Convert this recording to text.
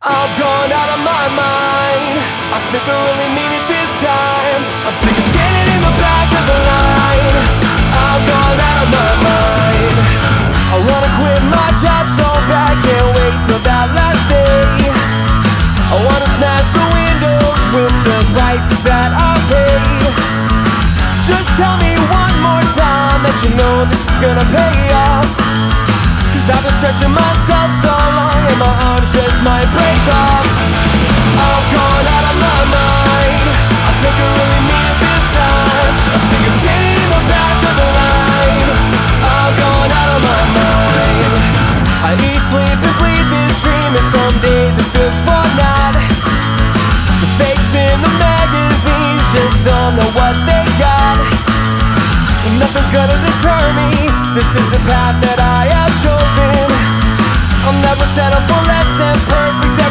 I'm gone out of my mind. I think I really mean it this time. I'm sick of standing in the back of the line. I'm gone out of my mind. I wanna quit my job so bad, can't wait till that last day. I wanna smash the windows with the prices that I pay. Just tell me one more time that you know this is gonna pay off. Cause I've been stretching myself so long and my arms just might break off. I'm gone out of my mind. I think I really mean it this time. I'm sick of standing in the back of the line. I'm gone out of my mind. I eat, sleep, and bleed this dream, and some days it feels fun not. The fakes in the magazines just don't know what they got. And nothing's gonna deter me. This is the path that I have chosen. I'll never settle for less than perfect.